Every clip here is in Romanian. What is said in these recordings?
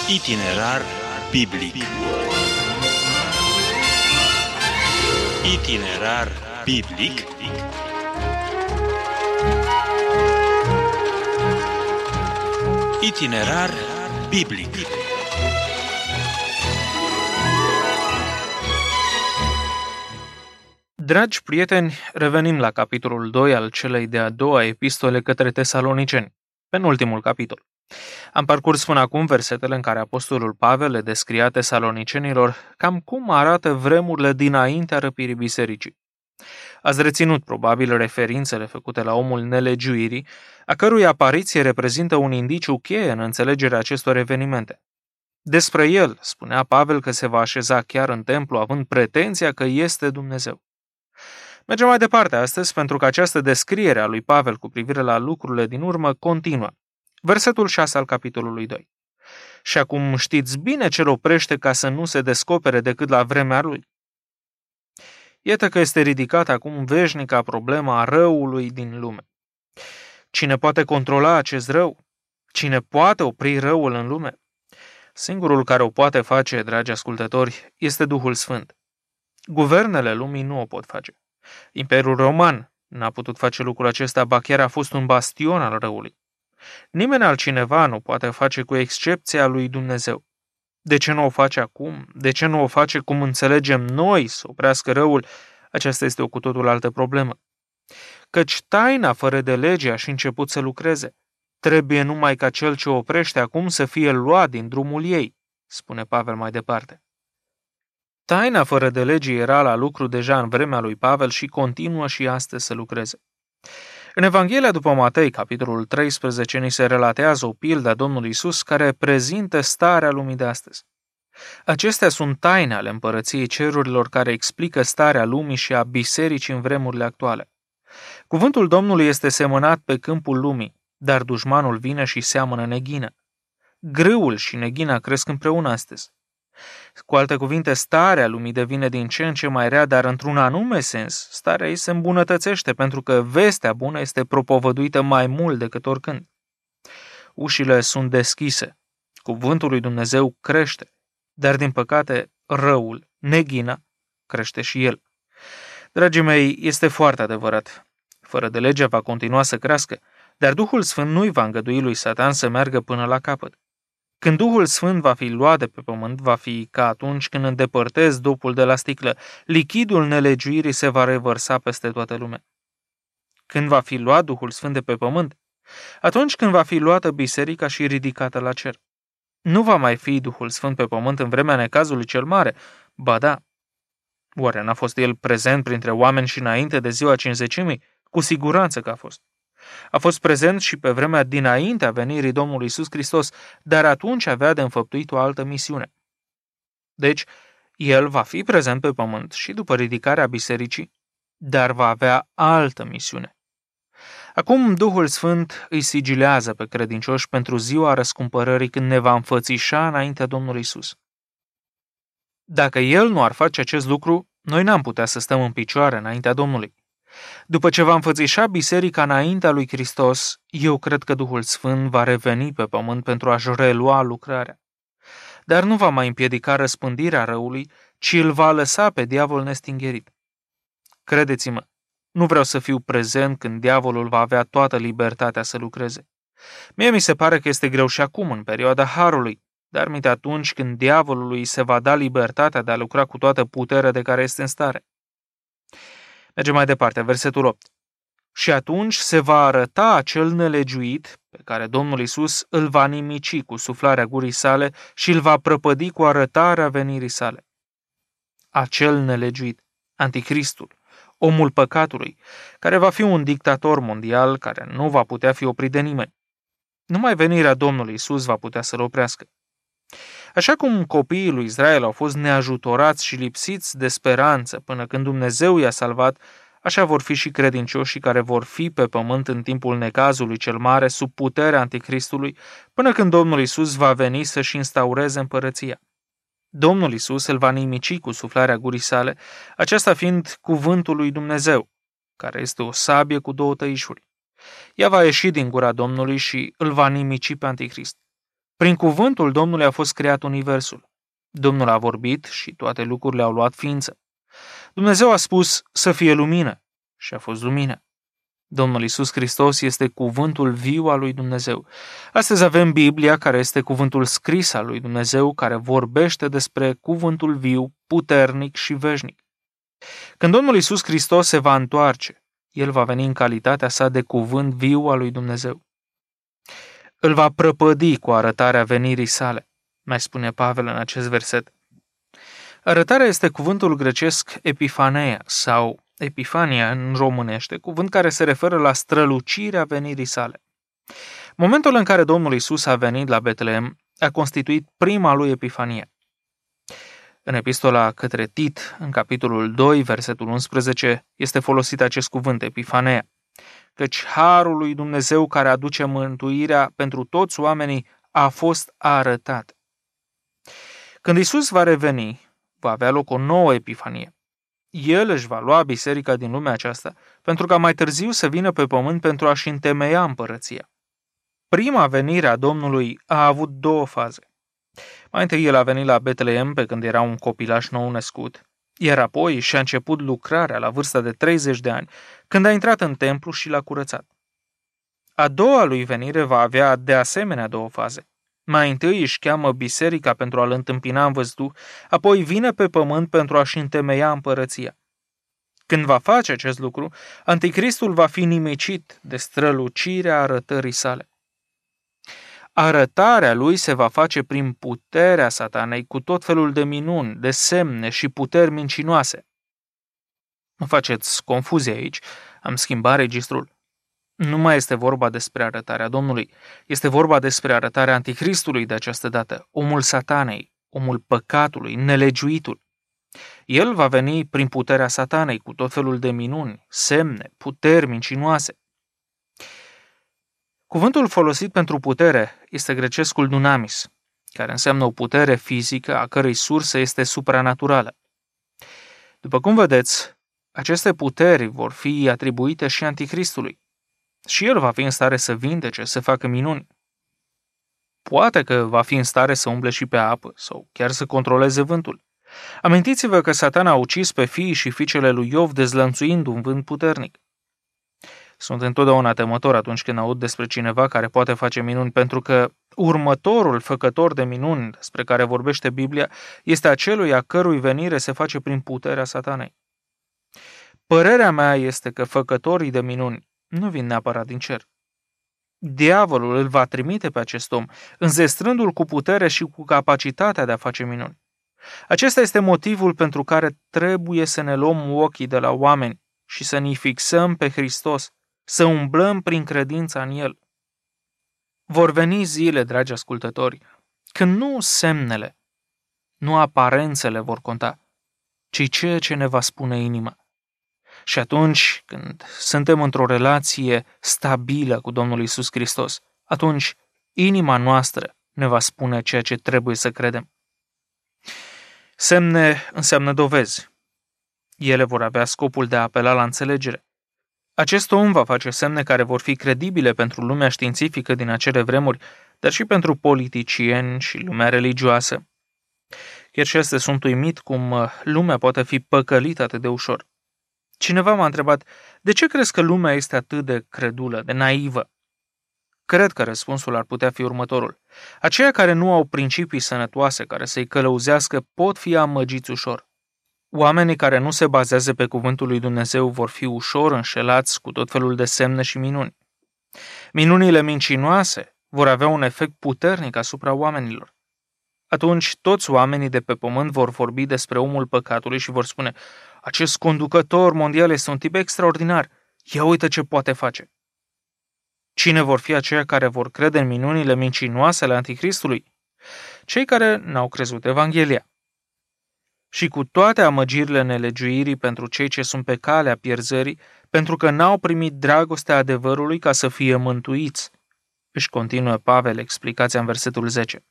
Itinerar biblic. Itinerar biblic. Itinerar biblic. Dragi prieteni, revenim la capitolul 2 al celei de-a doua epistole către Tesaloniceni, penultimul capitol. Am parcurs până acum versetele în care apostolul Pavel le descria tesalonicenilor cam cum arată vremurile dinaintea răpirii bisericii. Ați reținut probabil referințele făcute la omul nelegiuirii, a cărui apariție reprezintă un indiciu cheie în înțelegerea acestor evenimente. Despre el spunea Pavel că se va așeza chiar în templu, având pretenția că este Dumnezeu. Mergem mai departe astăzi pentru că această descriere a lui Pavel cu privire la lucrurile din urmă continuă. Versetul 6 al capitolului 2. Și acum știți bine ce-l oprește ca să nu se descopere decât la vremea lui. Iată că este ridicată acum veșnica problema răului din lume. Cine poate controla acest rău? Cine poate opri răul în lume? Singurul care o poate face, dragi ascultători, este Duhul Sfânt. Guvernele lumii nu o pot face. Imperiul Roman n-a putut face lucrul acesta, ba chiar a fost un bastion al răului. Nimeni altcineva nu poate face cu excepția lui Dumnezeu. De ce nu o face acum? De ce nu o face cum înțelegem noi să oprească răul? Aceasta este o cu totul altă problemă. Căci taina fără de lege a și început să lucreze. Trebuie numai ca cel ce o oprește acum să fie luat din drumul ei, spune Pavel mai departe. Taina fără de lege era la lucru deja în vremea lui Pavel și continuă și astăzi să lucreze. În Evanghelia după Matei, capitolul 13, ni se relatează o pildă a Domnului Iisus care prezintă starea lumii de astăzi. Acestea sunt taine ale împărăției cerurilor care explică starea lumii și a bisericii în vremurile actuale. Cuvântul Domnului este semănat pe câmpul lumii, dar dușmanul vine și seamănă neghină. Grâul și neghina cresc împreună astăzi. Cu alte cuvinte, starea lumii devine din ce în ce mai rea, dar într-un anume sens, starea ei se îmbunătățește pentru că vestea bună este propovăduită mai mult decât oricând. Ușile sunt deschise, cuvântul lui Dumnezeu crește, dar din păcate răul, neghina, crește și el. Dragii mei, este foarte adevărat. Fără de lege va continua să crească, dar Duhul Sfânt nu-i va îngădui lui Satan să meargă până la capăt. Când Duhul Sfânt va fi luat de pe pământ, va fi ca atunci când îndepărtezi dopul de la sticlă, lichidul nelegiuirii se va revărsa peste toată lumea. Când va fi luat Duhul Sfânt de pe pământ? Atunci când va fi luată biserica și ridicată la cer. Nu va mai fi Duhul Sfânt pe pământ în vremea necazului cel mare, ba da. Oare n-a fost el prezent printre oameni și înainte de ziua Cincizecimii? Cu siguranță că a fost. A fost prezent și pe vremea dinaintea venirii Domnului Iisus Hristos, dar atunci avea de înfăptuit o altă misiune. Deci, el va fi prezent pe pământ și după ridicarea bisericii, dar va avea altă misiune. Acum Duhul Sfânt îi sigilează pe credincioși pentru ziua răscumpărării când ne va înfățișa înaintea Domnului Iisus. Dacă el nu ar face acest lucru, noi n-am putea să stăm în picioare înaintea Domnului. După ce va înfățișa biserica înaintea lui Hristos, eu cred că Duhul Sfânt va reveni pe pământ pentru a-și relua lucrarea. Dar nu va mai împiedica răspândirea răului, ci îl va lăsa pe diavol nestingherit. Credeți-mă, nu vreau să fiu prezent când diavolul va avea toată libertatea să lucreze. Mie mi se pare că este greu și acum, în perioada harului, dar minte atunci când diavolului se va da libertatea de a lucra cu toată puterea de care este în stare. Mergem mai departe, versetul 8. Și atunci se va arăta acel nelegiuit pe care Domnul Iisus îl va nimici cu suflarea gurii sale și îl va prăpădi cu arătarea venirii sale. Acel nelegiuit, Anticristul, omul păcatului, care va fi un dictator mondial care nu va putea fi oprit de nimeni. Numai venirea Domnului Iisus va putea să-l oprească. Așa cum copiii lui Israel au fost neajutorați și lipsiți de speranță până când Dumnezeu i-a salvat, așa vor fi și credincioșii care vor fi pe pământ în timpul necazului cel mare sub puterea Anticristului, până când Domnul Iisus va veni să-și instaureze împărăția. Domnul Iisus îl va nimici cu suflarea gurii sale, aceasta fiind cuvântul lui Dumnezeu, care este o sabie cu două tăișuri. Ea va ieși din gura Domnului și îl va nimici pe Anticrist. Prin cuvântul Domnului a fost creat universul. Domnul a vorbit și toate lucrurile au luat ființă. Dumnezeu a spus să fie lumină și a fost lumină. Domnul Iisus Hristos este cuvântul viu al lui Dumnezeu. Astăzi avem Biblia, care este cuvântul scris al lui Dumnezeu, care vorbește despre cuvântul viu, puternic și veșnic. Când Domnul Iisus Hristos se va întoarce, El va veni în calitatea sa de cuvânt viu al lui Dumnezeu. Îl va prăpădi cu arătarea venirii sale, mai spune Pavel în acest verset. Arătarea este cuvântul grecesc epifaneia sau epifania în românește, cuvânt care se referă la strălucirea venirii sale. Momentul în care Domnul Iisus a venit la Betlehem a constituit prima lui epifanie. În epistola către Tit, în capitolul 2, versetul 11, este folosit acest cuvânt, epifanea, căci harul lui Dumnezeu care aduce mântuirea pentru toți oamenii a fost arătat. Când Iisus va reveni, va avea loc o nouă epifanie. El își va lua biserica din lumea aceasta, pentru ca mai târziu să vină pe pământ pentru a-și întemeia împărăția. Prima venire a Domnului a avut două faze. Mai întâi el a venit la Betlehem pe când era un copilaș nou născut, iar apoi și-a început lucrarea la vârsta de 30 de ani, când a intrat în templu și l-a curățat. A doua lui venire va avea de asemenea două faze. Mai întâi își cheamă biserica pentru a-l întâmpina în văzduh, apoi vine pe pământ pentru a-și întemeia împărăția. Când va face acest lucru, Anticristul va fi nimicit de strălucirea arătării sale. Arătarea lui se va face prin puterea Satanei, cu tot felul de minuni, de semne și puteri mincinoase. Nu faceți confuzie aici, am schimbat registrul. Nu mai este vorba despre arătarea Domnului, este vorba despre arătarea Anticristului de această dată, omul Satanei, omul păcatului, nelegiuitul. El va veni prin puterea Satanei, cu tot felul de minuni, semne, puteri mincinoase. Cuvântul folosit pentru putere este grecescul dunamis, care înseamnă o putere fizică a cărei sursă este supranaturală. După cum vedeți, aceste puteri vor fi atribuite și Anticristului și el va fi în stare să vindece, să facă minuni. Poate că va fi în stare să umble și pe apă sau chiar să controleze vântul. Amintiți-vă că Satana a ucis pe fiii și fiicele lui Iov dezlănțuind un vânt puternic. Sunt întotdeauna temător atunci când aud despre cineva care poate face minuni, pentru că următorul făcător de minuni despre care vorbește Biblia este acelui a cărui venire se face prin puterea Satanei. Părerea mea este că făcătorii de minuni nu vin neapărat din cer. Diavolul îl va trimite pe acest om, înzestrându-l cu putere și cu capacitatea de a face minuni. Acesta este motivul pentru care trebuie să ne luăm ochii de la oameni și să ne fixăm pe Hristos, să umblăm prin credința în El. Vor veni zile, dragi ascultători, când nu semnele, nu aparențele vor conta, ci ceea ce ne va spune inima. Și atunci când suntem într-o relație stabilă cu Domnul Iisus Hristos, atunci inima noastră ne va spune ceea ce trebuie să credem. Semne înseamnă dovezi. Ele vor avea scopul de a apela la înțelegere. Acest om va face semne care vor fi credibile pentru lumea științifică din acele vremuri, dar și pentru politicieni și lumea religioasă. Chiar și astăzi sunt uimit cum lumea poate fi păcălită atât de ușor. Cineva m-a întrebat, de ce crezi că lumea este atât de credulă, de naivă? Cred că răspunsul ar putea fi următorul. Aceia care nu au principii sănătoase care să-i călăuzească pot fi amăgiți ușor. Oamenii care nu se bazează pe cuvântul lui Dumnezeu vor fi ușor înșelați cu tot felul de semne și minuni. Minunile mincinoase vor avea un efect puternic asupra oamenilor. Atunci toți oamenii de pe pământ vor vorbi despre omul păcatului și vor spune, acest conducător mondial este un tip extraordinar, ia uite ce poate face. Cine vor fi aceia care vor crede în minunile mincinoase ale Anticristului? Cei care n-au crezut Evanghelia. Și cu toate amăgirile nelegiuirii pentru cei ce sunt pe calea pierzării, pentru că n-au primit dragostea adevărului ca să fie mântuiți, își continuă Pavel explicația în versetul 10.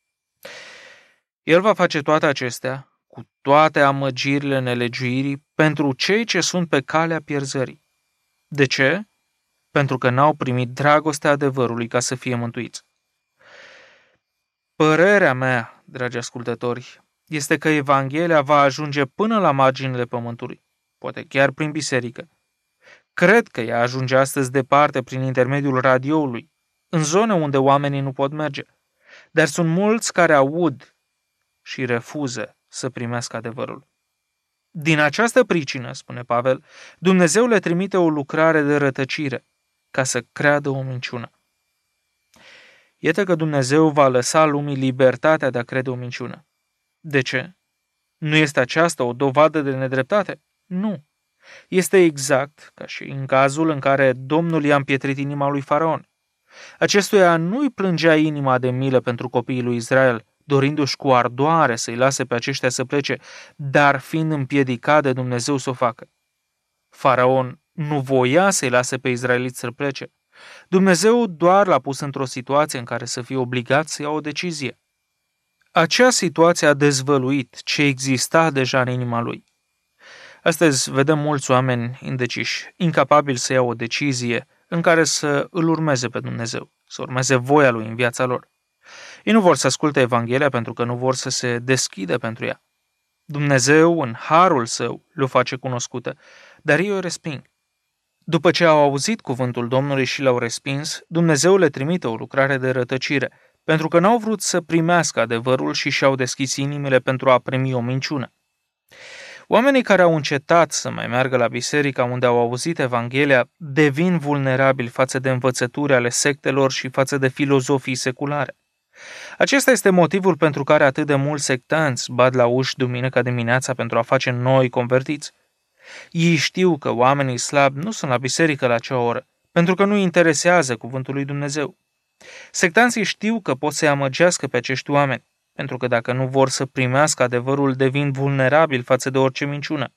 El va face toate acestea, cu toate amăgirile nelegiuirii, pentru cei ce sunt pe calea pierzării. De ce? Pentru că n-au primit dragostea adevărului ca să fie mântuiți. Părerea mea, dragi ascultători, este că Evanghelia va ajunge până la marginile pământului, poate chiar prin biserică. Cred că ea ajunge astăzi departe prin intermediul radioului, în zone unde oamenii nu pot merge. Dar sunt mulți care aud și refuză să primească adevărul. Din această pricină, spune Pavel, Dumnezeu le trimite o lucrare de rătăcire, ca să creadă o minciună. Iată că Dumnezeu va lăsa lumii libertatea de a crede o minciună. De ce? Nu este aceasta o dovadă de nedreptate? Nu. Este exact ca și în cazul în care Domnul i-a împietrit inima lui Faraon. Acestuia nu-i plângea inima de milă pentru copiii lui Israel, dorindu-și cu ardoare să-i lase pe aceștia să plece, dar fiind împiedicat de Dumnezeu să o facă. Faraon nu voia să-i lase pe israeliți să plece. Dumnezeu doar l-a pus într-o situație în care să fie obligat să ia o decizie. Acea situație a dezvăluit ce exista deja în inima lui. Astăzi vedem mulți oameni indeciși, incapabili să ia o decizie în care să îl urmeze pe Dumnezeu, să urmeze voia lui în viața lor. Ei nu vor să asculte Evanghelia pentru că nu vor să se deschidă pentru ea. Dumnezeu, în harul său, le-o face cunoscută, dar ei o resping. După ce au auzit cuvântul Domnului și l-au respins, Dumnezeu le trimite o lucrare de rătăcire, pentru că n-au vrut să primească adevărul și și-au deschis inimile pentru a primi o minciună. Oamenii care au încetat să mai meargă la biserica unde au auzit Evanghelia devin vulnerabili față de învățături ale sectelor și față de filozofii seculare. Acesta este motivul pentru care atât de mulți sectanți bat la uși duminica dimineața pentru a face noi convertiți. Ei știu că oamenii slabi nu sunt la biserică la acea oră, pentru că nu interesează cuvântul lui Dumnezeu. Sectanții știu că pot să-i amăgească pe acești oameni, pentru că dacă nu vor să primească adevărul, devin vulnerabili față de orice minciună.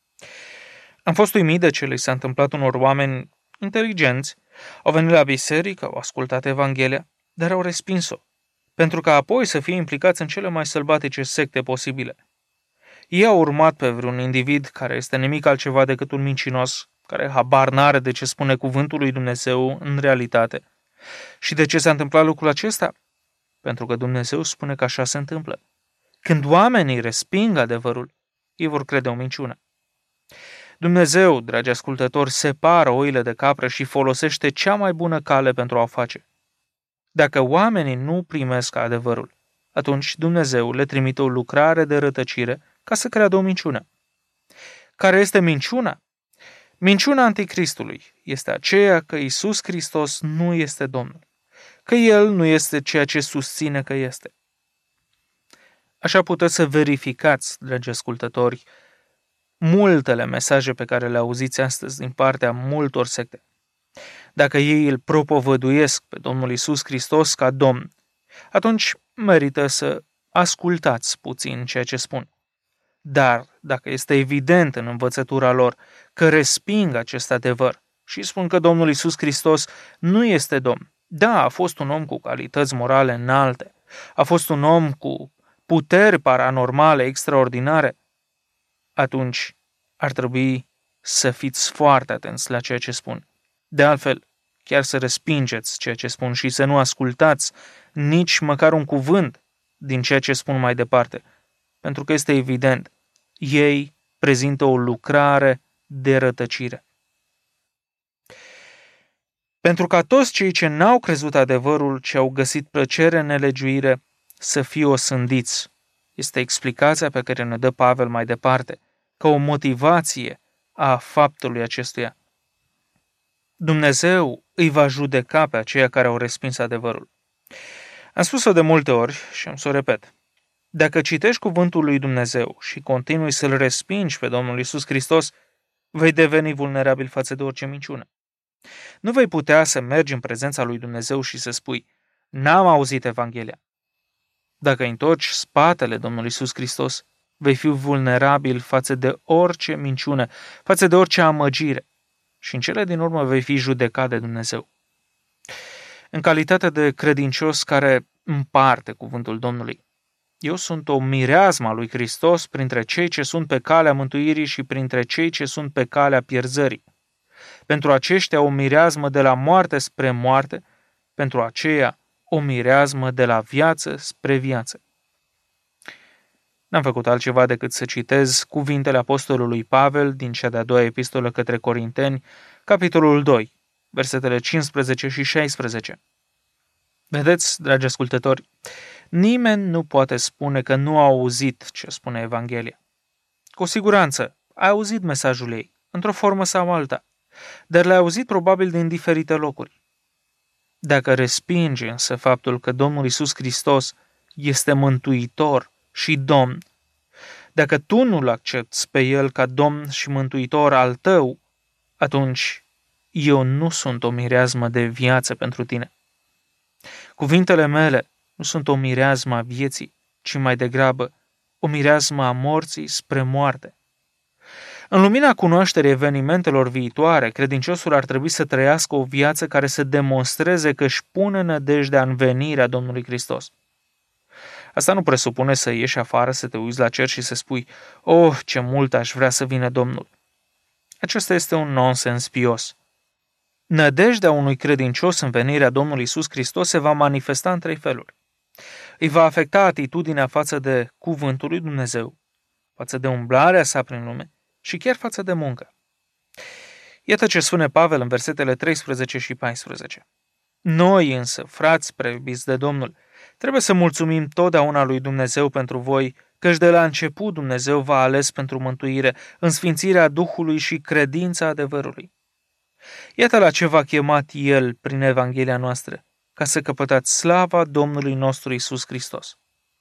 Am fost uimit de ce le s-a întâmplat unor oameni inteligenți. Au venit la biserică, au ascultat Evanghelia, dar au respins-o, pentru că apoi să fie implicați în cele mai sălbatice secte posibile. Ei au urmat pe vreun individ care este nimic altceva decât un mincinos, care habar n-are de ce spune cuvântul lui Dumnezeu în realitate. Și de ce s-a întâmplat lucrul acesta? Pentru că Dumnezeu spune că așa se întâmplă. Când oamenii resping adevărul, ei vor crede o minciună. Dumnezeu, dragi ascultători, separă oile de capră și folosește cea mai bună cale pentru a o face. Dacă oamenii nu primesc adevărul, atunci Dumnezeu le trimite o lucrare de rătăcire ca să creadă o minciună. Care este minciuna? Minciuna anticristului este aceea că Iisus Hristos nu este Domnul, că El nu este ceea ce susține că este. Așa puteți să verificați, dragi ascultători, multele mesaje pe care le auziți astăzi din partea multor secte. Dacă ei îl propovăduiesc pe Domnul Iisus Hristos ca Domn, atunci merită să ascultați puțin ceea ce spun. Dar dacă este evident în învățătura lor că resping acest adevăr și spun că Domnul Iisus Hristos nu este Domn, da, a fost un om cu calități morale înalte, a fost un om cu puteri paranormale extraordinare, atunci ar trebui să fiți foarte atenți la ceea ce spun. De altfel, chiar să respingeți ceea ce spun și să nu ascultați nici măcar un cuvânt din ceea ce spun mai departe, pentru că este evident, ei prezintă o lucrare de rătăcire. Pentru ca toți cei ce n-au crezut adevărul, ce au găsit plăcere în nelegiuire, să fie osândiți. Este explicația pe care ne dă Pavel mai departe, ca o motivație a faptului acestuia. Dumnezeu îi va judeca pe aceia care au respins adevărul. Am spus-o de multe ori și am să o repet. Dacă citești cuvântul lui Dumnezeu și continui să-L respingi pe Domnul Iisus Hristos, vei deveni vulnerabil față de orice minciună. Nu vei putea să mergi în prezența lui Dumnezeu și să spui, n-am auzit Evanghelia. Dacă întorci spatele Domnului Iisus Hristos, vei fi vulnerabil față de orice minciună, față de orice amăgire și în cele din urmă vei fi judecat de Dumnezeu. În calitate de credincios care împarte cuvântul Domnului, eu sunt o mireazmă a lui Hristos printre cei ce sunt pe calea mântuirii și printre cei ce sunt pe calea pierzării. Pentru aceștia o mireazmă de la moarte spre moarte, pentru aceea o mireasmă de la viață spre viață. N-am făcut altceva decât să citez cuvintele apostolului Pavel din cea de-a doua epistolă către Corinteni, capitolul 2, versetele 15 și 16. Vedeți, dragi ascultători, nimeni nu poate spune că nu a auzit ce spune Evanghelia. Cu siguranță, ai auzit mesajul ei, într-o formă sau alta, dar l-ai auzit probabil din diferite locuri. Dacă respingi însă faptul că Domnul Iisus Hristos este mântuitor și Domn, dacă tu nu-L accepți pe El ca Domn și mântuitor al tău, atunci eu nu sunt o mireasmă de viață pentru tine. Cuvintele mele nu sunt o mireasmă a vieții, ci mai degrabă o mireasmă a morții spre moarte. În lumina cunoașterii evenimentelor viitoare, credinciosul ar trebui să trăiască o viață care să demonstreze că își pune nădejdea în venirea Domnului Hristos. Asta nu presupune să ieși afară, să te uiți la cer și să spui, "Oh, ce mult aș vrea să vină Domnul." Acesta este un nonsens pios. Nădejdea unui credincios în venirea Domnului Iisus Hristos se va manifesta în 3 feluri. Îi va afecta atitudinea față de cuvântul lui Dumnezeu, față de umblarea sa prin lume și chiar față de muncă. Iată ce spune Pavel în versetele 13 și 14. Noi însă, frați preiubiți de Domnul, trebuie să mulțumim totdeauna lui Dumnezeu pentru voi, căci de la început Dumnezeu v-a ales pentru mântuire, în sfințirea Duhului și credința adevărului. Iată la ce v-a chemat El prin Evanghelia noastră, ca să căpătați slava Domnului nostru Iisus Hristos.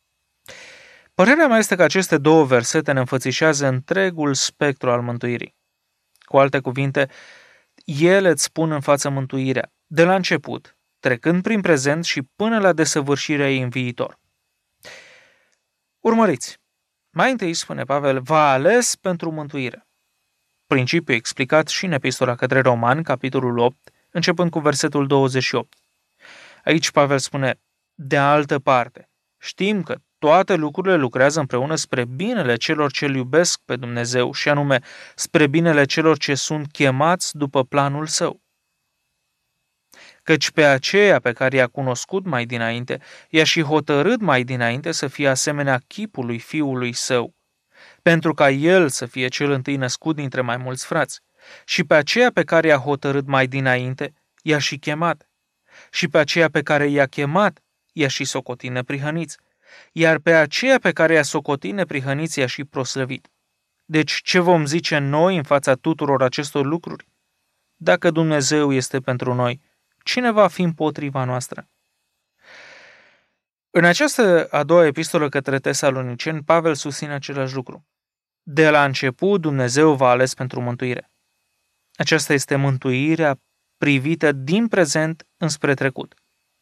Părerea mea este că aceste 2 versete ne înfățișează întregul spectru al mântuirii. Cu alte cuvinte, ele îți spun în față mântuirea, de la început, trecând prin prezent și până la desăvârșirea ei în viitor. Urmăriți! Mai întâi, spune Pavel, v-a ales pentru mântuire. Principiul explicat și în epistola către Romani, capitolul 8, începând cu versetul 28. Aici Pavel spune, de altă parte, știm că toate lucrurile lucrează împreună spre binele celor ce îl iubesc pe Dumnezeu și anume spre binele celor ce sunt chemați după planul său. Căci pe aceea pe care i-a cunoscut mai dinainte, i-a și hotărât mai dinainte să fie asemenea chipului fiului său, pentru ca el să fie cel întâi născut dintre mai mulți frați. Și pe aceea pe care i-a hotărât mai dinainte, i-a și chemat. Și pe aceea pe care i-a chemat, i-a și socotit neprihăniți. Iar pe aceea pe care i-a socotit neprihăniți, i-a și proslăvit. Deci ce vom zice noi în fața tuturor acestor lucruri? Dacă Dumnezeu este pentru noi, cine va fi împotriva noastră? În această a doua epistolă către Tesaloniceni, Pavel susține același lucru. De la început Dumnezeu v-a ales pentru mântuire. Aceasta este mântuirea privită din prezent înspre trecut.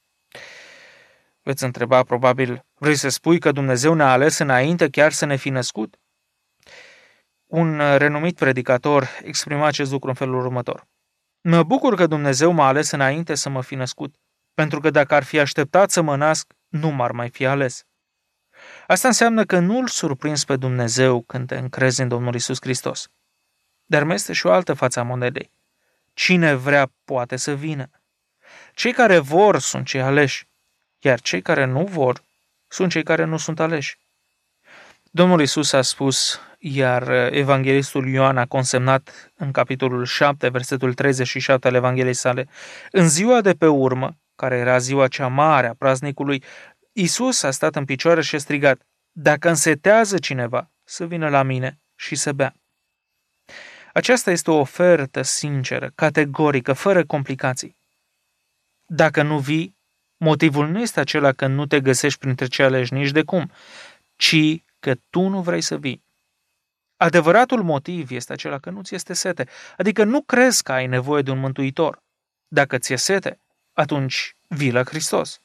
Veți întreba probabil, vrei să spui că Dumnezeu ne-a ales înainte chiar să ne fi născut? Un renumit predicator exprima acest lucru în felul următor. Mă bucur că Dumnezeu m-a ales înainte să mă fi născut, pentru că dacă ar fi așteptat să mă nasc, nu m-ar mai fi ales. Asta înseamnă că nu îl surprinzi pe Dumnezeu când te încrezi în Domnul Iisus Hristos. Dar mai este și o altă față a monedei. Cine vrea poate să vină. Cei care vor sunt cei aleși, iar cei care nu vor sunt cei care nu sunt aleși. Domnul Iisus a spus, iar evanghelistul Ioan a consemnat în capitolul 7, versetul 37 al Evangheliei sale, în ziua de pe urmă, care era ziua cea mare a praznicului, Iisus a stat în picioare și a strigat, dacă însetează cineva, să vină la mine și să bea. Aceasta este o ofertă sinceră, categorică, fără complicații. Dacă nu vii, motivul nu este acela că nu te găsești printre cei aleși nici de cum, ci că tu nu vrei să vii. Adevăratul motiv este acela că nu ți este sete, adică nu crezi că ai nevoie de un mântuitor. Dacă ți-e sete, atunci vii la Hristos.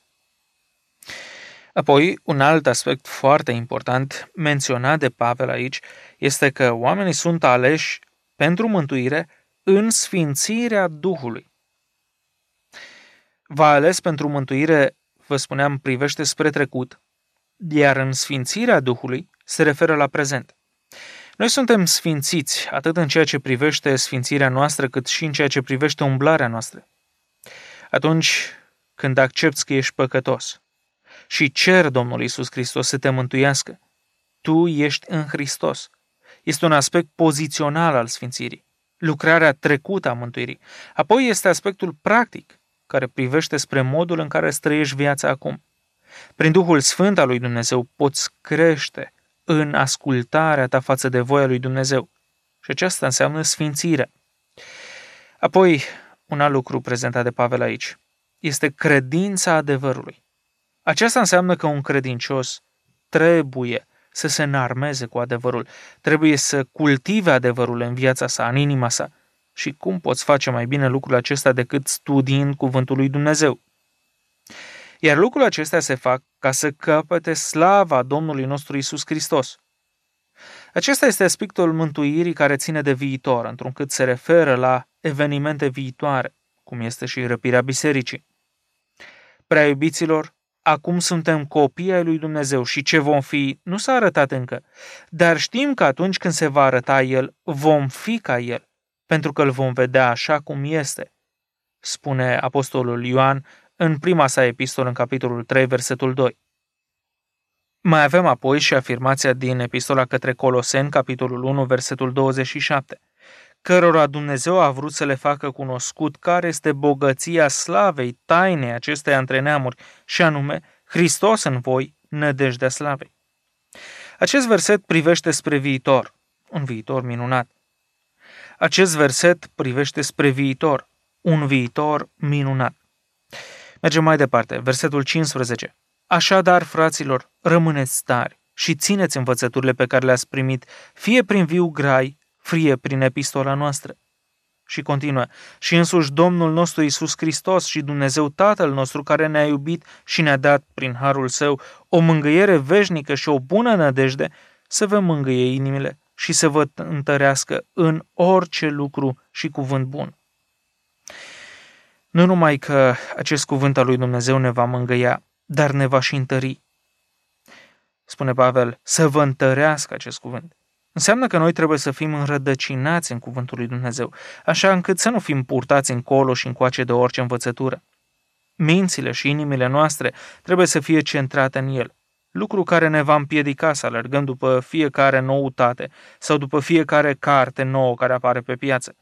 Apoi, un alt aspect foarte important menționat de Pavel aici este că oamenii sunt aleși pentru mântuire în sfințirea Duhului. V-a ales pentru mântuire, vă spuneam, privește spre trecut, iar în sfințirea Duhului se referă la prezent. Noi suntem sfințiți atât în ceea ce privește sfințirea noastră, cât și în ceea ce privește umblarea noastră. Atunci când accepți că ești păcătos și cer Domnului Iisus Hristos să te mântuiască, tu ești în Hristos. Este un aspect pozițional al sfințirii, lucrarea trecută a mântuirii. Apoi este aspectul practic, care privește spre modul în care îți trăiești viața acum. Prin Duhul Sfânt al lui Dumnezeu poți crește în ascultarea ta față de voia lui Dumnezeu. Și aceasta înseamnă sfințirea. Apoi, un alt lucru prezentat de Pavel aici este credința adevărului. Aceasta înseamnă că un credincios trebuie să se înarmeze cu adevărul, trebuie să cultive adevărul în viața sa, în inima sa. Și cum poți face mai bine lucrul acesta decât studiind cuvântul lui Dumnezeu? Iar lucrul acestea se fac ca să capete slava Domnului nostru Iisus Hristos. Acesta este aspectul mântuirii care ține de viitor, întrucât se referă la evenimente viitoare, cum este și răpirea bisericii. Prea iubiților, acum suntem copii ai lui Dumnezeu și ce vom fi nu s-a arătat încă, dar știm că atunci când se va arăta El, vom fi ca El, pentru că îl vom vedea așa cum este, spune apostolul Ioan în prima sa epistolă în capitolul 3, versetul 2. Mai avem apoi și afirmația din epistola către Coloseni, capitolul 1, versetul 27, cărora Dumnezeu a vrut să le facă cunoscut care este bogăția slavei tainei acesteia între neamuri, și anume Hristos în voi, nădejdea slavei. Acest verset privește spre viitor, un viitor minunat. Acest verset privește spre viitor, un viitor minunat. Mergem mai departe, versetul 15. Așadar, fraților, rămâneți tari și țineți învățăturile pe care le-ați primit, fie prin viu grai, fie prin epistola noastră. Și continuă, și însuși Domnul nostru Iisus Hristos și Dumnezeu Tatăl nostru, care ne-a iubit și ne-a dat prin harul Său o mângâiere veșnică și o bună nădejde, să vă mângâie inimile și să vă întărească în orice lucru și cuvânt bun. Nu numai că acest cuvânt al lui Dumnezeu ne va mângâia, dar ne va și întări. Spune Pavel, să vă întărească acest cuvânt. Înseamnă că noi trebuie să fim înrădăcinați în cuvântul lui Dumnezeu, așa încât să nu fim purtați încolo și încoace de orice învățătură. Mințile și inimile noastre trebuie să fie centrate în el, lucru care ne va împiedica să alergăm după fiecare noutate sau după fiecare carte nouă care apare pe piață.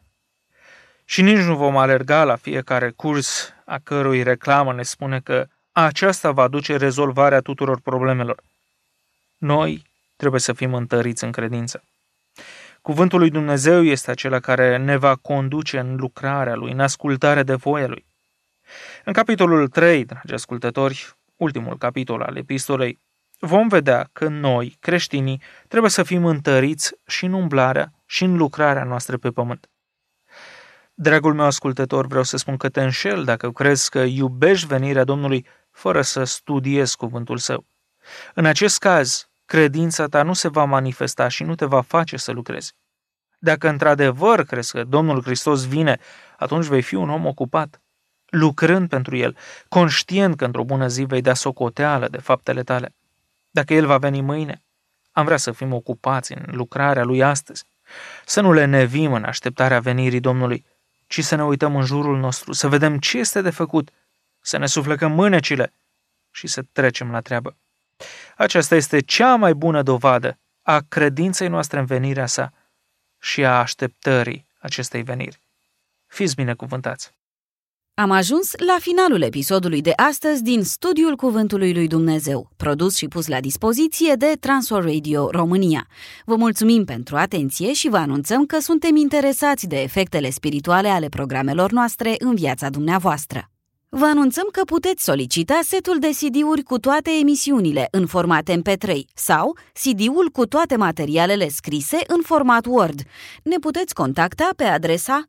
Și nici nu vom alerga la fiecare curs a cărui reclamă ne spune că aceasta va aduce rezolvarea tuturor problemelor. Noi trebuie să fim întăriți în credință. Cuvântul lui Dumnezeu este acela care ne va conduce în lucrarea lui, în ascultarea de voia lui. În capitolul 3, dragi ascultători, ultimul capitol al epistolei, vom vedea că noi, creștinii, trebuie să fim întăriți și în umblarea și în lucrarea noastră pe pământ. Dragul meu ascultător, vreau să spun că te înșel dacă crezi că iubești venirea Domnului fără să studiezi cuvântul Său. În acest caz, credința ta nu se va manifesta și nu te va face să lucrezi. Dacă într-adevăr crezi că Domnul Hristos vine, atunci vei fi un om ocupat, lucrând pentru El, conștient că într-o bună zi vei da socoteală de faptele tale. Dacă El va veni mâine, am vrea să fim ocupați în lucrarea Lui astăzi, să nu le nevim în așteptarea venirii Domnului, ci să ne uităm în jurul nostru, să vedem ce este de făcut, să ne suflecăm mânecile și să trecem la treabă. Aceasta este cea mai bună dovadă a credinței noastre în venirea sa și a așteptării acestei veniri. Fiți binecuvântați! Am ajuns la finalul episodului de astăzi din Studiul Cuvântului lui Dumnezeu, produs și pus la dispoziție de Transworld Radio România. Vă mulțumim pentru atenție și vă anunțăm că suntem interesați de efectele spirituale ale programelor noastre în viața dumneavoastră. Vă anunțăm că puteți solicita setul de CD-uri cu toate emisiunile în format MP3 sau CD-ul cu toate materialele scrise în format Word. Ne puteți contacta pe adresa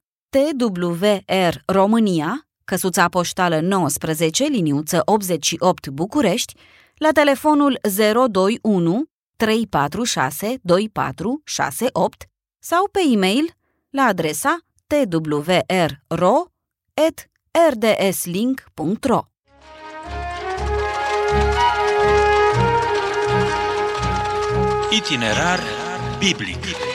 TWR România, căsuța poștală 19, liniuță 88 București, la telefonul 021 346 2468 sau pe e-mail la adresa twrro@rdslink.ro. Itinerar biblic.